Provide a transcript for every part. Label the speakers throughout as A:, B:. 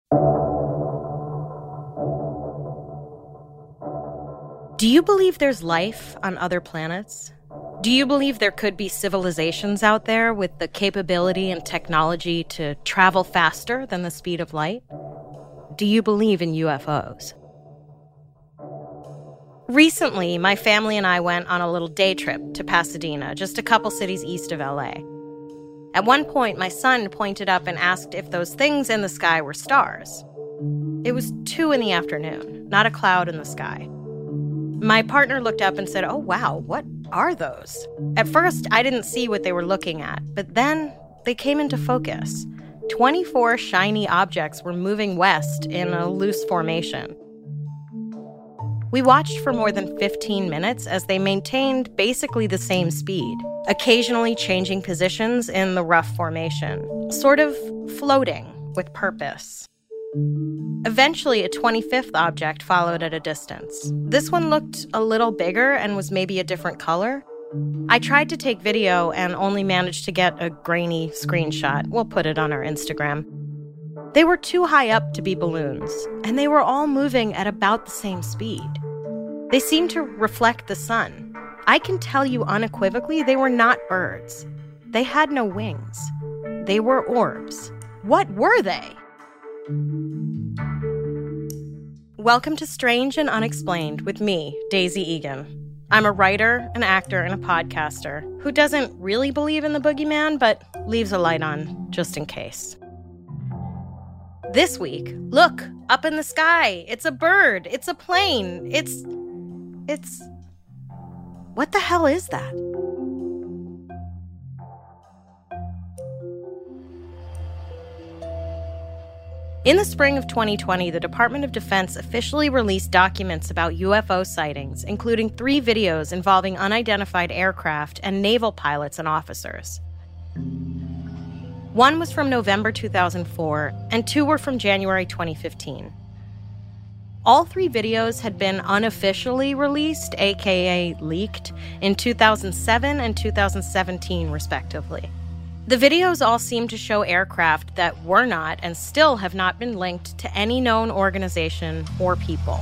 A: Do you believe there's life on other planets? Do you believe there could be civilizations out there with the capability and technology to travel faster than the speed of light? Do you believe in UFOs? Recently, my family and I went on a little day trip to Pasadena, just a couple cities east of LA. At one point, my son pointed up and asked if those things in the sky were stars. It was 2 p.m, not a cloud in the sky. My partner looked up and said, "Oh, wow, what are those?" At first, I didn't see what they were looking at, but then they came into focus. 24 shiny objects were moving west in a loose formation. We watched for more than 15 minutes as they maintained basically the same speed, occasionally changing positions in the rough formation, sort of floating with purpose. Eventually, a 25th object followed at a distance. This one looked a little bigger and was maybe a different color. I tried to take video and only managed to get a grainy screenshot. We'll put it on our Instagram. They were too high up to be balloons, and they were all moving at about the same speed. They seemed to reflect the sun. I can tell you unequivocally they were not birds. They had no wings. They were orbs. What were they? Welcome to Strange and Unexplained with me, Daisy Egan. I'm a writer, an actor, and a podcaster who doesn't really believe in the boogeyman, but leaves a light on just in case. This week, look, up in the sky. It's a bird. It's a plane. It's... What the hell is that? In the spring of 2020, the Department of Defense officially released documents about UFO sightings, including 3 videos involving unidentified aircraft and naval pilots and officers. One was from November 2004, and 2 were from January 2015. All 3 videos had been unofficially released, aka leaked, in 2007 and 2017, respectively. The videos all seem to show aircraft that were not and still have not been linked to any known organization or people.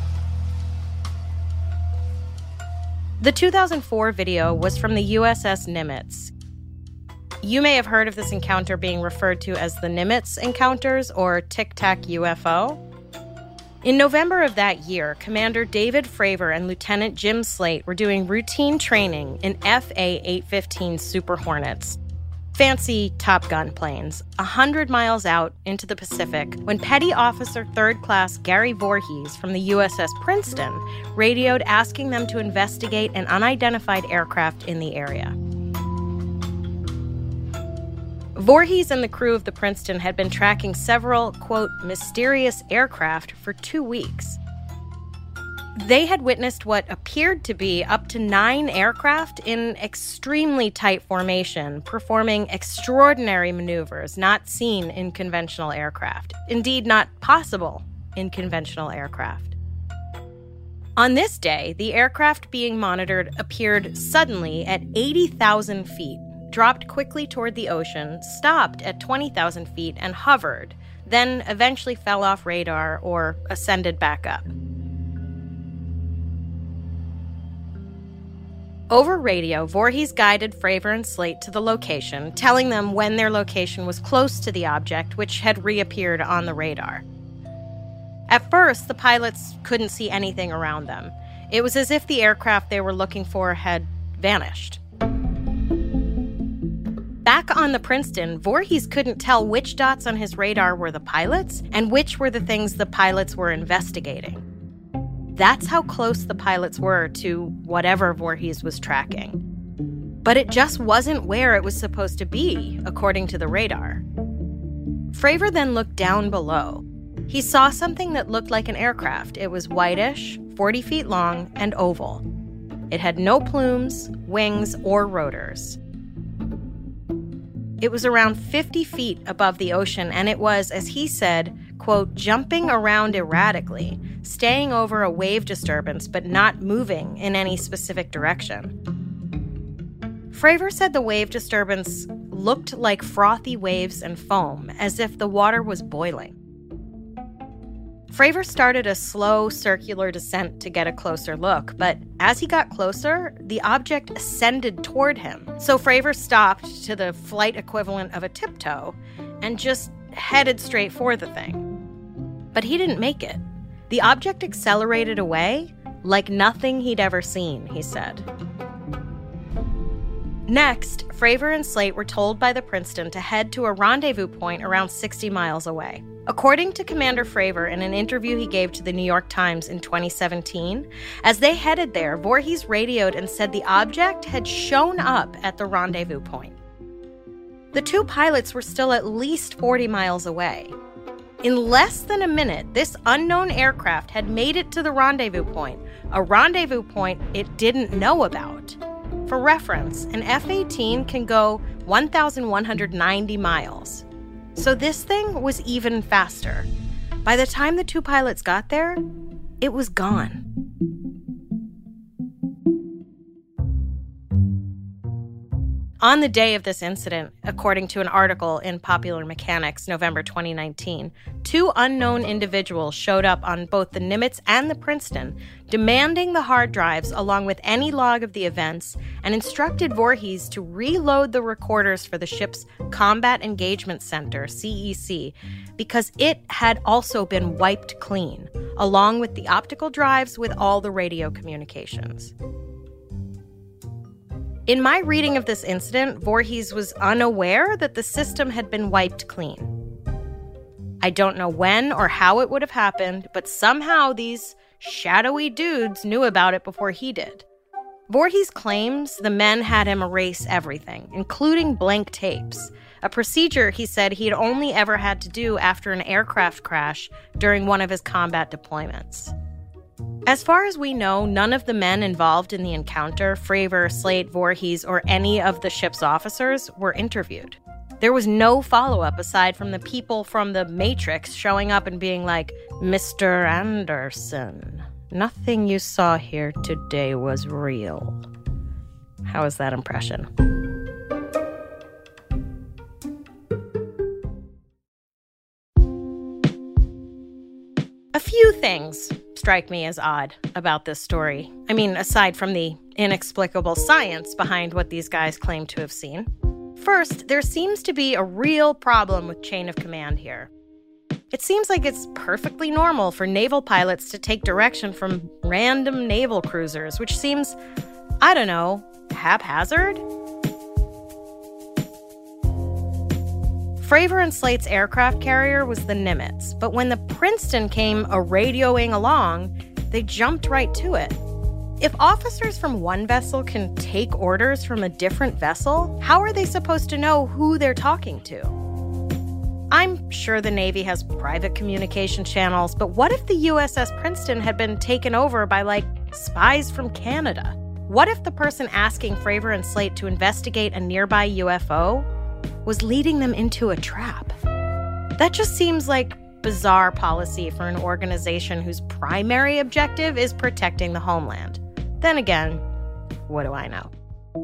A: The 2004 video was from the USS Nimitz. You may have heard of this encounter being referred to as the Nimitz Encounters or Tic Tac UFO. In November of that year, Commander David Fravor and Lieutenant Jim Slate were doing routine training in FA-815 Super Hornets, fancy Top Gun planes, 100 miles out into the Pacific when Petty Officer 3rd Class Gary Voorhees from the USS Princeton radioed asking them to investigate an unidentified aircraft in the area. Voorhees and the crew of the Princeton had been tracking several, quote, mysterious aircraft for 2 weeks. They had witnessed what appeared to be up to 9 aircraft in extremely tight formation, performing extraordinary maneuvers not seen in conventional aircraft, indeed not possible in conventional aircraft. On this day, the aircraft being monitored appeared suddenly at 80,000 feet, dropped quickly toward the ocean, stopped at 20,000 feet, and hovered, then eventually fell off radar or ascended back up. Over radio, Voorhees guided Fravor and Slate to the location, telling them when their location was close to the object, which had reappeared on the radar. At first, the pilots couldn't see anything around them. It was as if the aircraft they were looking for had vanished. Back on the Princeton, Voorhees couldn't tell which dots on his radar were the pilots and which were the things the pilots were investigating. That's how close the pilots were to whatever Voorhees was tracking. But it just wasn't where it was supposed to be, according to the radar. Fravor then looked down below. He saw something that looked like an aircraft. It was whitish, 40 feet long, and oval. It had no plumes, wings, or rotors. It was around 50 feet above the ocean, and it was, as he said, quote, jumping around erratically, staying over a wave disturbance but not moving in any specific direction. Fravor said the wave disturbance looked like frothy waves and foam, as if the water was boiling. Fravor started a slow circular descent to get a closer look, but as he got closer, the object ascended toward him. So Fravor stopped to the flight equivalent of a tiptoe and just headed straight for the thing. But he didn't make it. The object accelerated away like nothing he'd ever seen, he said. Next, Fravor and Slate were told by the Princeton to head to a rendezvous point around 60 miles away. According to Commander Fravor in an interview he gave to the New York Times in 2017, as they headed there, Voorhees radioed and said the object had shown up at the rendezvous point. The two pilots were still at least 40 miles away. In less than a minute, this unknown aircraft had made it to the rendezvous point, a rendezvous point it didn't know about. For reference, an F-18 can go 1,190 miles. So this thing was even faster. By the time the two pilots got there, it was gone. On the day of this incident, according to an article in Popular Mechanics, November 2019, two unknown individuals showed up on both the Nimitz and the Princeton, demanding the hard drives along with any log of the events, and instructed Voorhees to reload the recorders for the ship's Combat Engagement Center, CEC, because it had also been wiped clean, along with the optical drives with all the radio communications. In my reading of this incident, Voorhees was unaware that the system had been wiped clean. I don't know when or how it would have happened, but somehow these shadowy dudes knew about it before he did. Voorhees claims the men had him erase everything, including blank tapes, a procedure he said he'd only ever had to do after an aircraft crash during one of his combat deployments. As far as we know, none of the men involved in the encounter, Fravor, Slate, Voorhees, or any of the ship's officers, were interviewed. There was no follow-up aside from the people from the Matrix showing up and being like, "Mr. Anderson, nothing you saw here today was real." How was that impression? A few things strike me as odd about this story. I mean, aside from the inexplicable science behind what these guys claim to have seen. First, there seems to be a real problem with chain of command here. It seems like it's perfectly normal for naval pilots to take direction from random naval cruisers, which seems, I don't know, haphazard? Fravor and Slate's aircraft carrier was the Nimitz, but when the Princeton came radioing along, they jumped right to it. If officers from one vessel can take orders from a different vessel, how are they supposed to know who they're talking to? I'm sure the Navy has private communication channels, but what if the USS Princeton had been taken over by, spies from Canada? What if the person asking Fravor and Slate to investigate a nearby UFO was leading them into a trap? That just seems like bizarre policy for an organization whose primary objective is protecting the homeland. Then again, what do I know?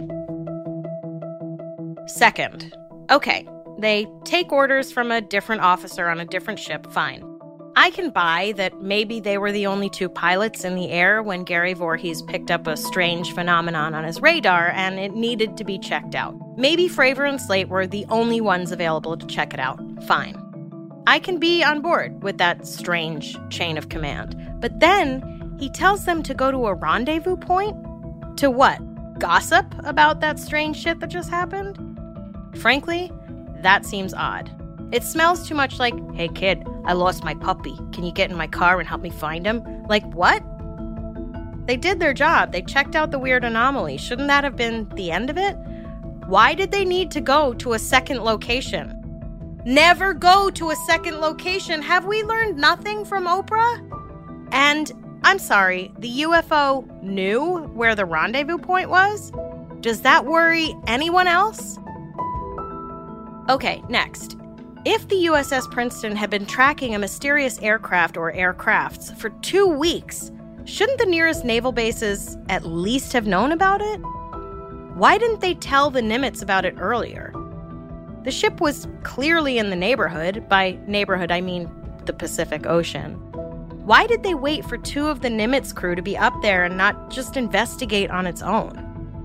A: Second, okay, they take orders from a different officer on a different ship, fine. I can buy that maybe they were the only two pilots in the air when Gary Voorhees picked up a strange phenomenon on his radar and it needed to be checked out. Maybe Fravor and Slate were the only ones available to check it out. Fine. I can be on board with that strange chain of command. But then he tells them to go to a rendezvous point? To what? Gossip about that strange shit that just happened? Frankly, that seems odd. It smells too much like, "Hey kid, I lost my puppy. Can you get in my car and help me find him?" Like, what? They did their job. They checked out the weird anomaly. Shouldn't that have been the end of it? Why did they need to go to a second location? Never go to a second location. Have we learned nothing from Oprah? And I'm sorry, the UFO knew where the rendezvous point was? Does that worry anyone else? Okay, next. If the USS Princeton had been tracking a mysterious aircraft or aircrafts for 2 weeks, shouldn't the nearest naval bases at least have known about it? Why didn't they tell the Nimitz about it earlier? The ship was clearly in the neighborhood. By neighborhood, I mean the Pacific Ocean. Why did they wait for 2 of the Nimitz crew to be up there and not just investigate on its own?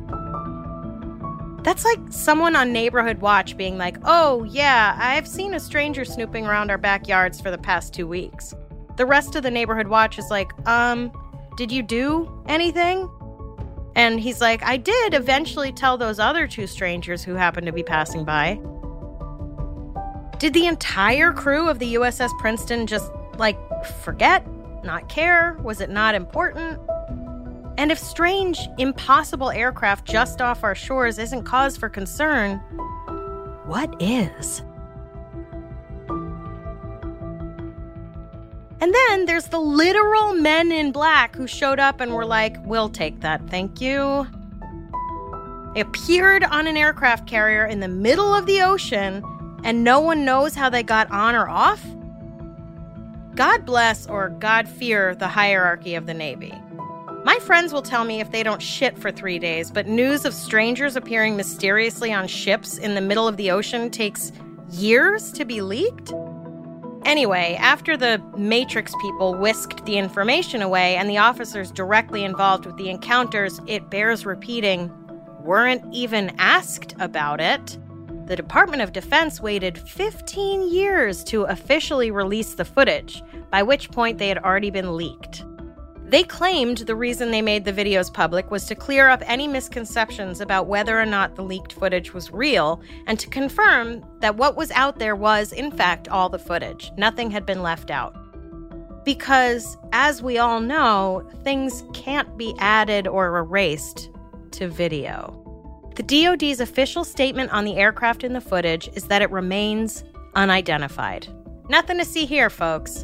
A: That's like someone on Neighborhood Watch being like, oh, yeah, I've seen a stranger snooping around our backyards for the past 2 weeks. The rest of the Neighborhood Watch is like, did you do anything? And he's like, I did eventually tell those other 2 strangers who happened to be passing by. Did the entire crew of the USS Princeton just, forget? Not care? Was it not important? And if strange, impossible aircraft just off our shores isn't cause for concern, what is? And then there's the literal men in black who showed up and were like, we'll take that, thank you. They appeared on an aircraft carrier in the middle of the ocean, and no one knows how they got on or off? God bless or God fear the hierarchy of the Navy. My friends will tell me if they don't shit for 3 days, but news of strangers appearing mysteriously on ships in the middle of the ocean takes years to be leaked? Anyway, after the Matrix people whisked the information away and the officers directly involved with the encounters, it bears repeating, weren't even asked about it. The Department of Defense waited 15 years to officially release the footage, by which point they had already been leaked. They claimed the reason they made the videos public was to clear up any misconceptions about whether or not the leaked footage was real and to confirm that what was out there was, in fact, all the footage. Nothing had been left out. Because, as we all know, things can't be added or erased to video. The DoD's official statement on the aircraft in the footage is that it remains unidentified. Nothing to see here, folks.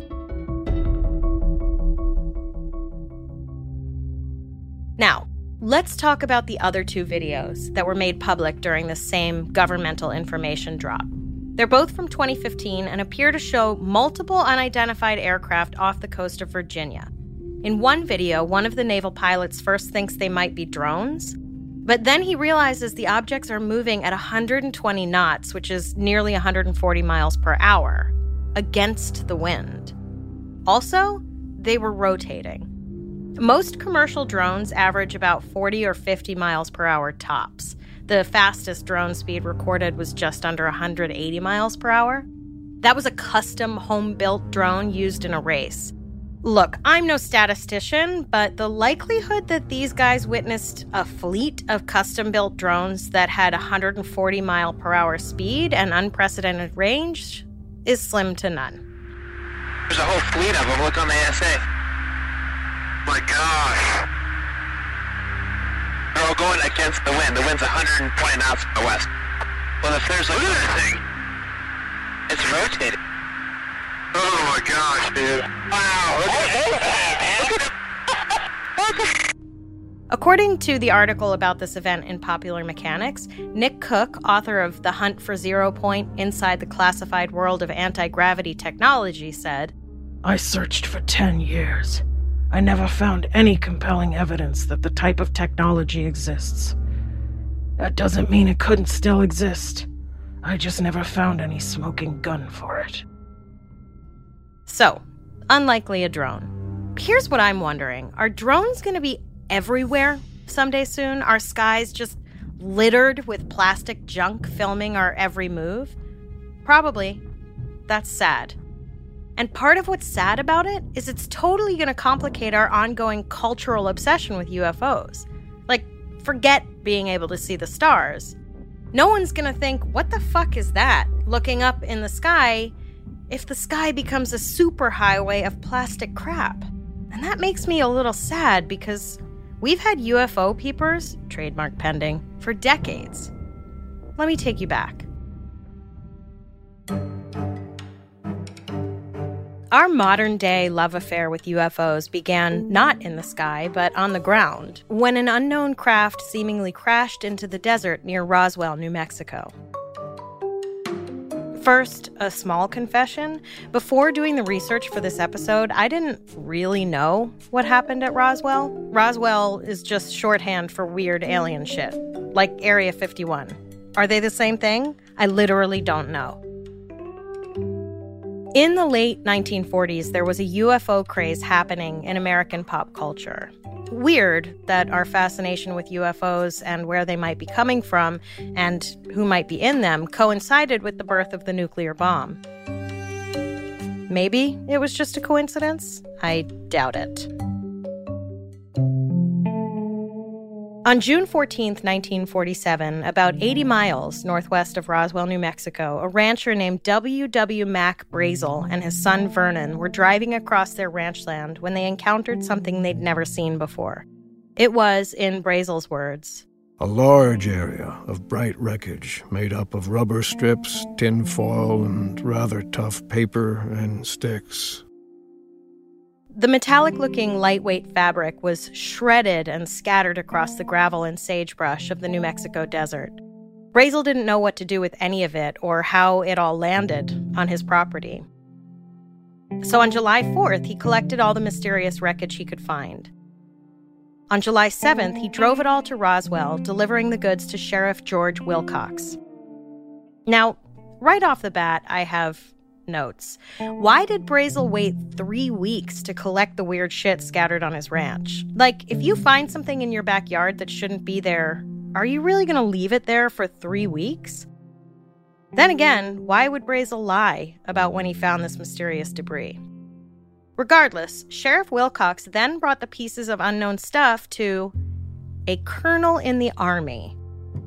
A: Now, let's talk about the other 2 videos that were made public during the same governmental information drop. They're both from 2015 and appear to show multiple unidentified aircraft off the coast of Virginia. In one video, one of the naval pilots first thinks they might be drones, but then he realizes the objects are moving at 120 knots, which is nearly 140 miles per hour, against the wind. Also, they were rotating. Most commercial drones average about 40 or 50 miles per hour tops. The fastest drone speed recorded was just under 180 miles per hour. That was a custom home-built drone used in a race. Look, I'm no statistician, but the likelihood that these guys witnessed a fleet of custom-built drones that had 140 mile per hour speed and unprecedented range is slim to none.
B: There's a whole fleet of them. Look on the ASA. My gosh. They're all going against the wind. The wind's 120 knots from the west. Well, if there's look at that thing. It's rotating. Oh my gosh, dude. Wow, look at that.
A: According to the article about this event in Popular Mechanics, Nick Cook, author of The Hunt for Zero Point Inside the Classified World of Anti-Gravity Technology, said,
C: I searched for 10 years. I never found any compelling evidence that the type of technology exists. That doesn't mean it couldn't still exist. I just never found any smoking gun for it.
A: So, unlikely a drone. Here's what I'm wondering. Are drones going to be everywhere someday soon? Are skies just littered with plastic junk filming our every move? Probably. That's sad. And part of what's sad about it is it's totally going to complicate our ongoing cultural obsession with UFOs. Like, forget being able to see the stars. No one's going to think, what the fuck is that? Looking up in the sky, if the sky becomes a superhighway of plastic crap. And that makes me a little sad because we've had UFO peepers, trademark pending, for decades. Let me take you back. Our modern-day love affair with UFOs began not in the sky, but on the ground, when an unknown craft seemingly crashed into the desert near Roswell, New Mexico. First, a small confession. Before doing the research for this episode, I didn't really know what happened at Roswell. Roswell is just shorthand for weird alien shit, like Area 51. Are they the same thing? I literally don't know. In the late 1940s, there was a UFO craze happening in American pop culture. Weird that our fascination with UFOs and where they might be coming from and who might be in them coincided with the birth of the nuclear bomb. Maybe it was just a coincidence? I doubt it. On June 14th, 1947, about 80 miles northwest of Roswell, New Mexico, a rancher named W.W. Mack Brazel and his son Vernon were driving across their ranch land when they encountered something they'd never seen before. It was, in Brazel's words,
D: a large area of bright wreckage made up of rubber strips, tin foil, and rather tough paper and sticks.
A: The metallic-looking lightweight fabric was shredded and scattered across the gravel and sagebrush of the New Mexico desert. Brazel didn't know what to do with any of it or how it all landed on his property. So on July 4th, he collected all the mysterious wreckage he could find. On July 7th, he drove it all to Roswell, delivering the goods to Sheriff George Wilcox. Now, right off the bat, I have notes. Why did Brazel wait 3 weeks to collect the weird shit scattered on his ranch? Like, if you find something in your backyard that shouldn't be there, are you really going to leave it there for 3 weeks? Then again, why would Brazel lie about when he found this mysterious debris? Regardless, Sheriff Wilcox then brought the pieces of unknown stuff to a colonel in the Army.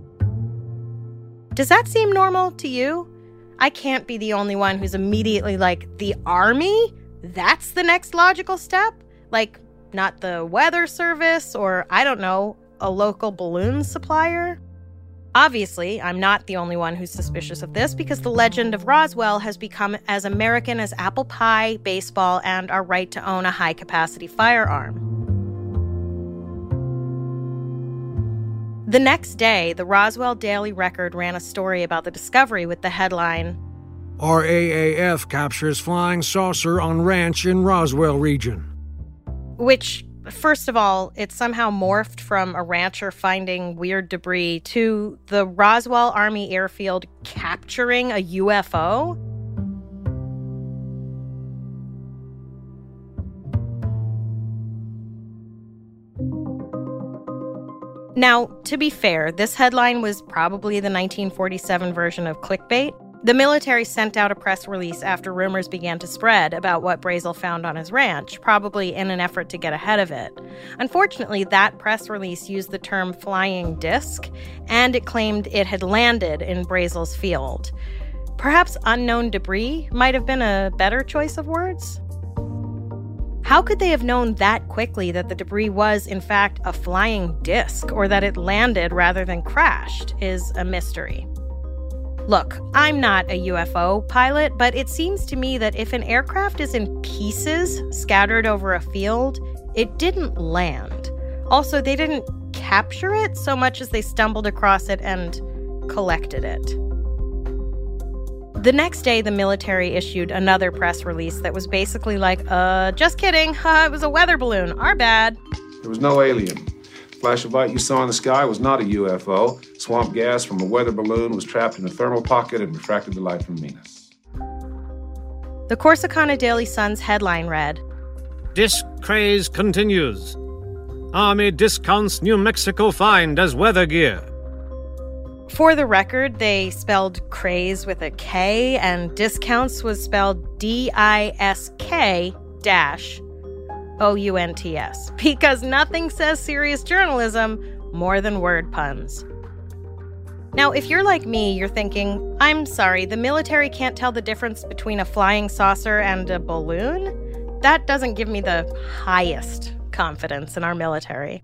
A: Does that seem normal to you? I can't be the only one who's immediately like, the Army? That's the next logical step? Like, not the weather service or, I don't know, a local balloon supplier? Obviously, I'm not the only one who's suspicious of this because the legend of Roswell has become as American as apple pie, baseball, and our right to own a high-capacity firearm. The next day, the Roswell Daily Record ran a story about the discovery with the headline,
D: RAAF captures flying saucer on ranch in Roswell region.
A: Which, first of all, it somehow morphed from a rancher finding weird debris to the Roswell Army airfield capturing a UFO. Now, to be fair, this headline was probably the 1947 version of clickbait. The military sent out a press release after rumors began to spread about what Brazel found on his ranch, probably in an effort to get ahead of it. Unfortunately, that press release used the term flying disc, and it claimed it had landed in Brazel's field. Perhaps unknown debris might have been a better choice of words? How could they have known that quickly that the debris was, in fact, a flying disc, or that it landed rather than crashed, is a mystery. Look, I'm not a UFO pilot, but it seems to me that if an aircraft is in pieces scattered over a field, it didn't land. Also, they didn't capture it so much as they stumbled across it and collected it. The next day, the military issued another press release that was basically like, just kidding, it was a weather balloon, our bad.
E: There was no alien. The flash of light you saw in the sky was not a UFO. Swamp gas from a weather balloon was trapped in a thermal pocket and refracted the light from Venus.
A: The Corsicana Daily Sun's headline read,
F: Disc craze continues. Army discounts New Mexico find as weather gear.
A: For the record, they spelled craze with a K, and discounts was spelled DISK-OUNTS, because nothing says serious journalism more than word puns. Now, if you're like me, you're thinking, I'm sorry, the military can't tell the difference between a flying saucer and a balloon? That doesn't give me the highest confidence in our military.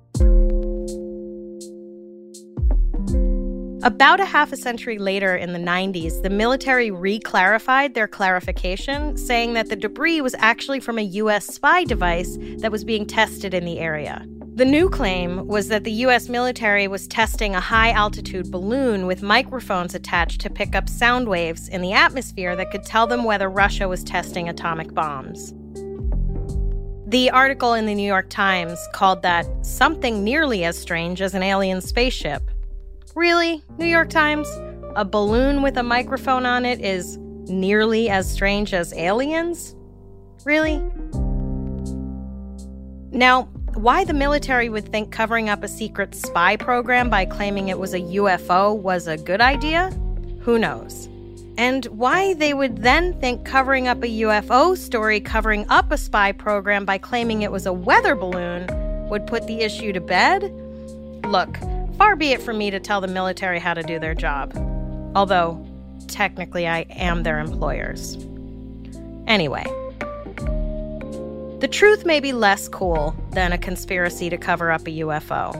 A: About a half a century later, in the 90s, the military re-clarified their clarification, saying that the debris was actually from a U.S. spy device that was being tested in the area. The new claim was that the U.S. military was testing a high-altitude balloon with microphones attached to pick up sound waves in the atmosphere that could tell them whether Russia was testing atomic bombs. The article in the New York Times called that something nearly as strange as an alien spaceship. Really, New York Times? A balloon with a microphone on it is nearly as strange as aliens? Really? Now, why the military would think covering up a secret spy program by claiming it was a UFO was a good idea? Who knows? And why they would then think covering up a UFO story covering up a spy program by claiming it was a weather balloon would put the issue to bed? Look, far be it from me to tell the military how to do their job. Although, technically, I am their employers. Anyway, the truth may be less cool than a conspiracy to cover up a UFO.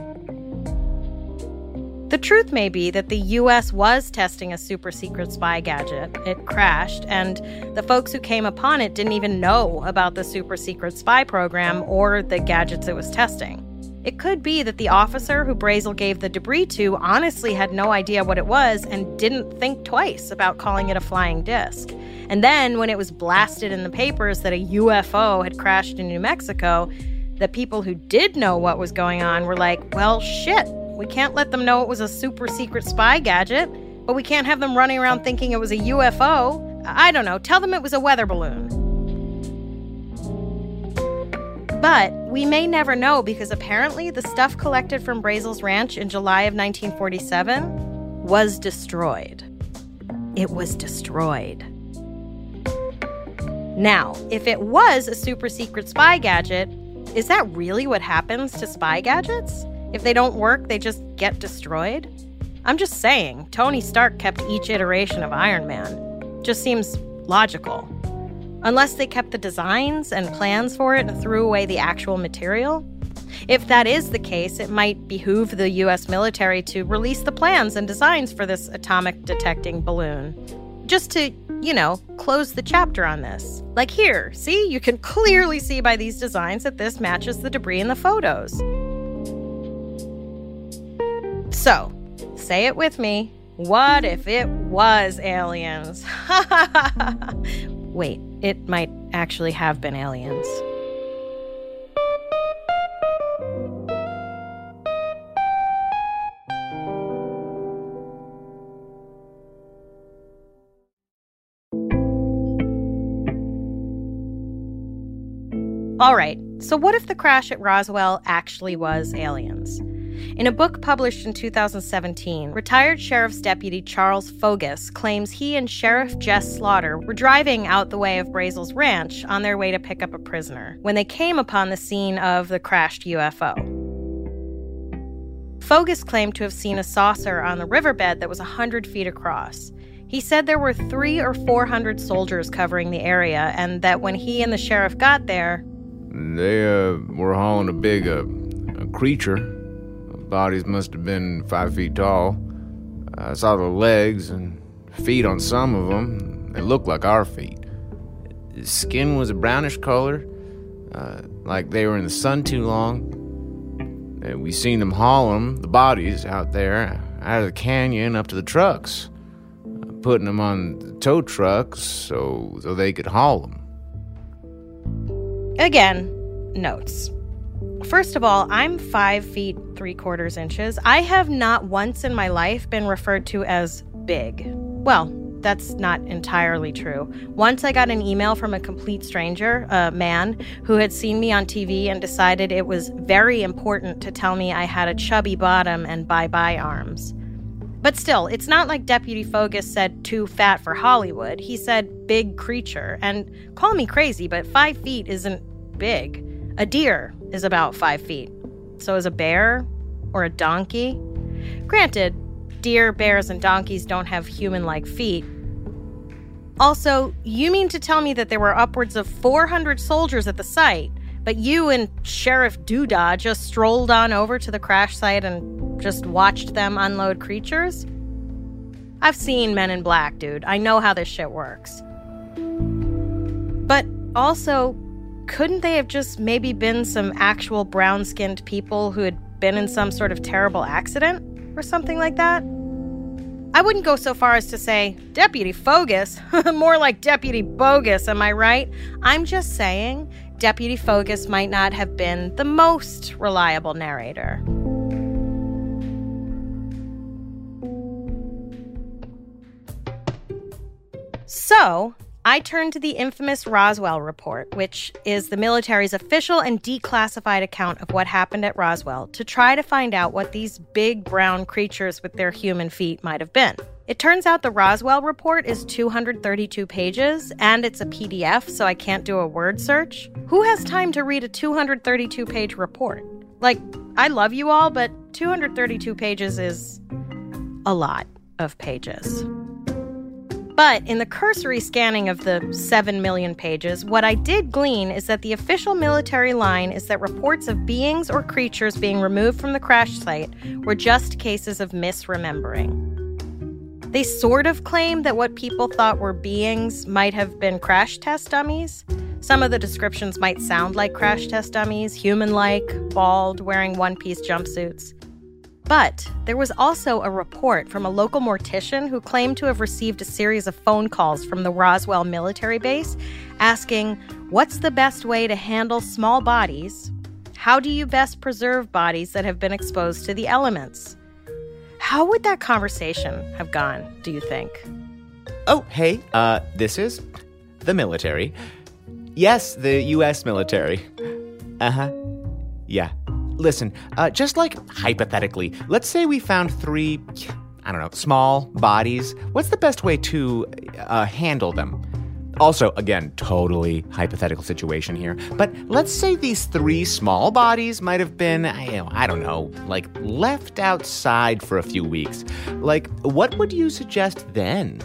A: The truth may be that the US was testing a super secret spy gadget. It crashed, and the folks who came upon it didn't even know about the super secret spy program or the gadgets it was testing. It could be that the officer who Brazel gave the debris to honestly had no idea what it was and didn't think twice about calling it a flying disc. And then when it was blasted in the papers that a UFO had crashed in New Mexico, the people who did know what was going on were like, well, shit, we can't let them know it was a super secret spy gadget, but we can't have them running around thinking it was a UFO. I don't know, tell them it was a weather balloon. But we may never know because apparently the stuff collected from Brazel's ranch in July of 1947 was destroyed. It was destroyed. Now, if it was a super secret spy gadget, is that really what happens to spy gadgets? If they don't work, they just get destroyed? I'm just saying, Tony Stark kept each iteration of Iron Man. Just seems logical. Unless they kept the designs and plans for it and threw away the actual material. If that is the case, it might behoove the US military to release the plans and designs for this atomic detecting balloon. Just to, close the chapter on this. Like here, see? You can clearly see by these designs that this matches the debris in the photos. So, say it with me. What if it was aliens? Wait, it might actually have been aliens. All right, so what if the crash at Roswell actually was aliens? In a book published in 2017, retired Sheriff's Deputy Charles Fogus claims he and Sheriff Jess Slaughter were driving out the way of Brazel's ranch on their way to pick up a prisoner when they came upon the scene of the crashed UFO. Fogus claimed to have seen a saucer on the riverbed that was 100 feet across. He said there were 300 or 400 soldiers covering the area and that when he and the sheriff got there,
G: they were hauling a big creature. Bodies must have been 5 feet tall. I saw the legs and feet on some of them. They looked like our feet. His skin was a brownish color, like they were in the sun too long. And we seen them haul them, the bodies, out there, out of the canyon up to the trucks, putting them on the tow trucks so they could haul them.
A: Again, notes. First of all, I'm 5 feet 3/4 inches. I have not once in my life been referred to as big. Well, that's not entirely true. Once I got an email from a complete stranger, a man, who had seen me on TV and decided it was very important to tell me I had a chubby bottom and bye-bye arms. But still, it's not like Deputy Fogus said too fat for Hollywood. He said big creature. And call me crazy, but 5 feet isn't big. A deer is about 5 feet. So is a bear or a donkey. Granted, deer, bears, and donkeys don't have human-like feet. Also, you mean to tell me that there were upwards of 400 soldiers at the site, but you and Sheriff Doodah just strolled on over to the crash site and just watched them unload creatures? I've seen Men in Black, dude. I know how this shit works. But also, couldn't they have just maybe been some actual brown-skinned people who had been in some sort of terrible accident or something like that? I wouldn't go so far as to say, Deputy Fogus, more like Deputy Bogus, am I right? I'm just saying, Deputy Fogus might not have been the most reliable narrator. So So I turned to the infamous Roswell report, which is the military's official and declassified account of what happened at Roswell, to try to find out what these big brown creatures with their human feet might have been. It turns out the Roswell report is 232 pages, and it's a PDF, so I can't do a word search. Who has time to read a 232-page report? Like, I love you all, but 232 pages is a lot of pages. But in the cursory scanning of the 7 million pages, what I did glean is that the official military line is that reports of beings or creatures being removed from the crash site were just cases of misremembering. They sort of claim that what people thought were beings might have been crash test dummies. Some of the descriptions might sound like crash test dummies, human-like, bald, wearing one-piece jumpsuits. But there was also a report from a local mortician who claimed to have received a series of phone calls from the Roswell military base asking, what's the best way to handle small bodies? How do you best preserve bodies that have been exposed to the elements? How would that conversation have gone, do you think?
H: Oh, hey, this is the military. Yes, the U.S. military. Uh-huh. Yeah. Listen, just like hypothetically, let's say we found 3, small bodies. What's the best way to handle them? Also, again, totally hypothetical situation here. But let's say these 3 small bodies might have been, like left outside for a few weeks. Like, what would you suggest then?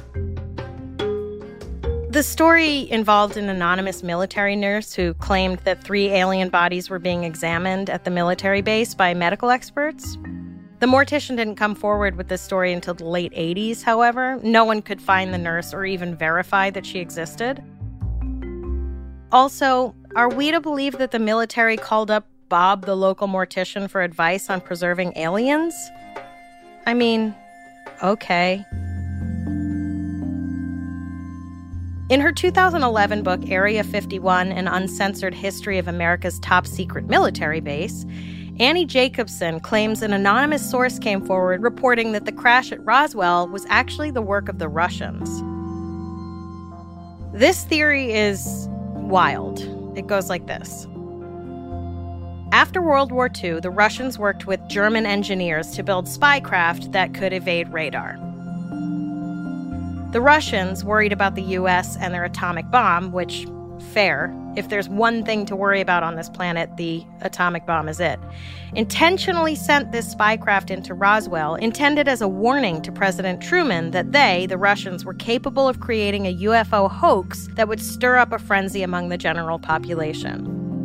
A: The story involved an anonymous military nurse who claimed that 3 alien bodies were being examined at the military base by medical experts. The mortician didn't come forward with this story until the late 80s, however. No one could find the nurse or even verify that she existed. Also, are we to believe that the military called up Bob, the local mortician, for advice on preserving aliens? I mean, okay. In her 2011 book, Area 51, An Uncensored History of America's Top Secret Military Base, Annie Jacobson claims an anonymous source came forward reporting that the crash at Roswell was actually the work of the Russians. This theory is wild. It goes like this. After World War II, the Russians worked with German engineers to build spycraft that could evade radar. The Russians, worried about the U.S. and their atomic bomb, which, fair, if there's one thing to worry about on this planet, the atomic bomb is it, intentionally sent this spycraft into Roswell, intended as a warning to President Truman that they, the Russians, were capable of creating a UFO hoax that would stir up a frenzy among the general population.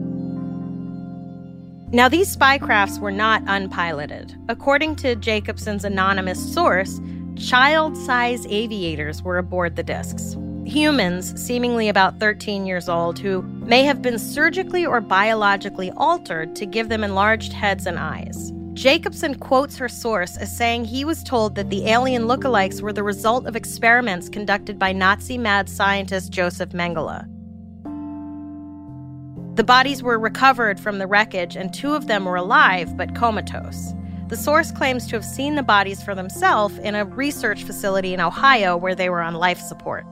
A: Now, these spycrafts were not unpiloted. According to Jacobson's anonymous source, child-size aviators were aboard the discs. Humans, seemingly about 13 years old, who may have been surgically or biologically altered to give them enlarged heads and eyes. Jacobson quotes her source as saying he was told that the alien lookalikes were the result of experiments conducted by Nazi mad scientist Joseph Mengele. The bodies were recovered from the wreckage, and 2 of them were alive but comatose. The source claims to have seen the bodies for themselves in a research facility in Ohio where they were on life support.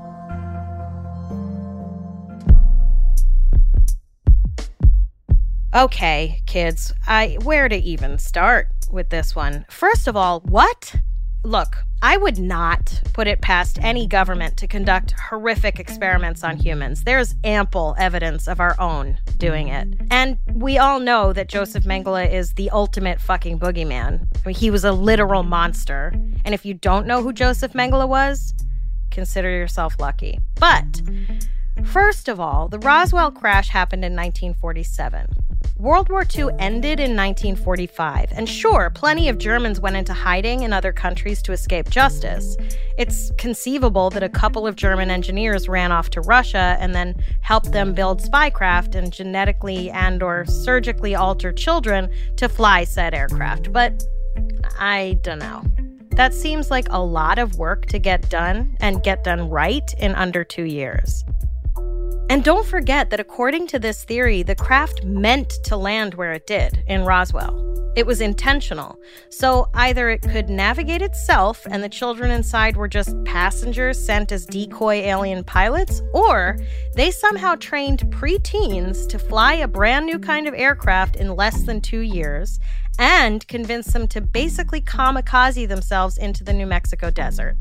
A: Okay, kids, where to even start with this one? First of all, what? Look, I would not put it past any government to conduct horrific experiments on humans. There's ample evidence of our own doing it. And we all know that Joseph Mengele is the ultimate fucking boogeyman. I mean, he was a literal monster. And if you don't know who Joseph Mengele was, consider yourself lucky. But first of all, the Roswell crash happened in 1947. World War II ended in 1945, and sure, plenty of Germans went into hiding in other countries to escape justice. It's conceivable that a couple of German engineers ran off to Russia and then helped them build spycraft and genetically and/or surgically alter children to fly said aircraft, but I don't know. That seems like a lot of work to get done, and get done right, in under 2 years. And don't forget that according to this theory, the craft meant to land where it did, in Roswell. It was intentional. So either it could navigate itself and the children inside were just passengers sent as decoy alien pilots, or they somehow trained preteens to fly a brand new kind of aircraft in less than 2 years and convinced them to basically kamikaze themselves into the New Mexico desert.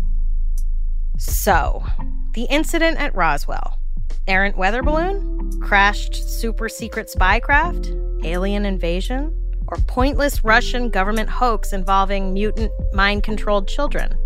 A: So, the incident at Roswell. Errant weather balloon? Crashed super secret spy craft? Alien invasion? Or pointless Russian government hoax involving mutant, mind-controlled children?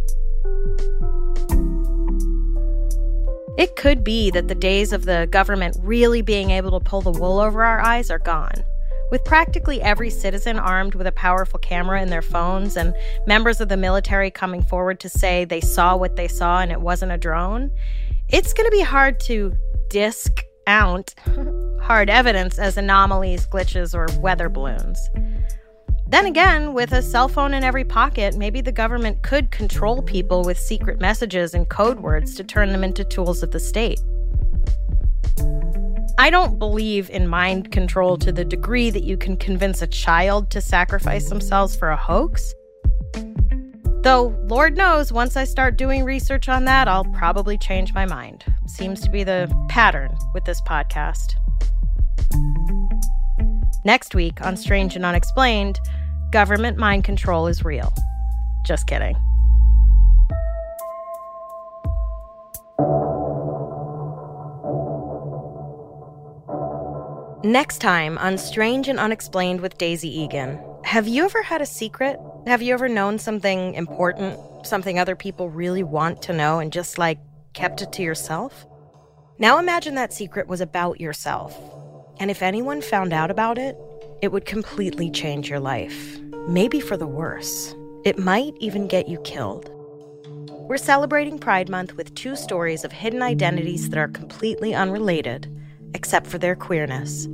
A: It could be that the days of the government really being able to pull the wool over our eyes are gone. With practically every citizen armed with a powerful camera in their phones and members of the military coming forward to say they saw what they saw and it wasn't a drone, it's going to be hard to discount hard evidence as anomalies, glitches, or weather balloons. Then again, with a cell phone in every pocket, maybe the government could control people with secret messages and code words to turn them into tools of the state. I don't believe in mind control to the degree that you can convince a child to sacrifice themselves for a hoax. Though, Lord knows, once I start doing research on that, I'll probably change my mind. Seems to be the pattern with this podcast. Next week on Strange and Unexplained, government mind control is real. Just kidding. Next time on Strange and Unexplained with Daisy Egan. Have you ever had a secret? Have you ever known something important, something other people really want to know and just, kept it to yourself? Now imagine that secret was about yourself. And if anyone found out about it, it would completely change your life. Maybe for the worse. It might even get you killed. We're celebrating Pride Month with 2 stories of hidden identities that are completely unrelated, except for their queerness.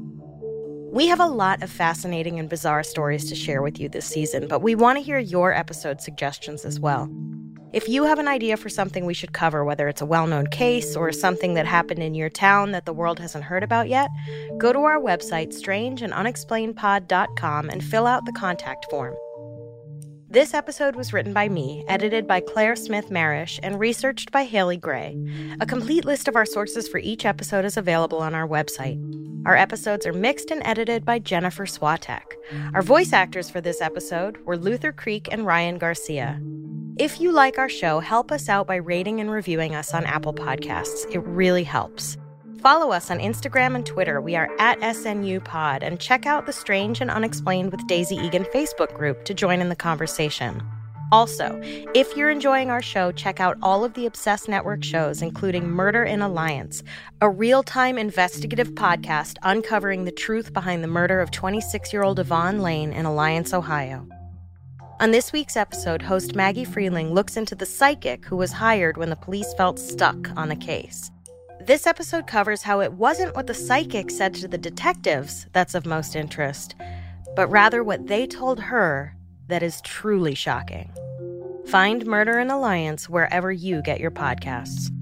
A: We have a lot of fascinating and bizarre stories to share with you this season, but we want to hear your episode suggestions as well. If you have an idea for something we should cover, whether it's a well-known case or something that happened in your town that the world hasn't heard about yet, go to our website, strangeandunexplainedpod.com, and fill out the contact form. This episode was written by me, edited by Claire Smith Marish, and researched by Haley Gray. A complete list of our sources for each episode is available on our website. Our episodes are mixed and edited by Jennifer Swatek. Our voice actors for this episode were Luther Creek and Ryan Garcia. If you like our show, help us out by rating and reviewing us on Apple Podcasts. It really helps. Follow us on Instagram and Twitter. We are at SNUpod, and check out the Strange and Unexplained with Daisy Egan Facebook group to join in the conversation. Also, if you're enjoying our show, check out all of the Obsessed Network shows, including Murder in Alliance, a real-time investigative podcast uncovering the truth behind the murder of 26-year-old Yvonne Lane in Alliance, Ohio. On this week's episode, host Maggie Freeling looks into the psychic who was hired when the police felt stuck on the case. This episode covers how it wasn't what the psychic said to the detectives that's of most interest, but rather what they told her that is truly shocking. Find Murder in Alliance wherever you get your podcasts.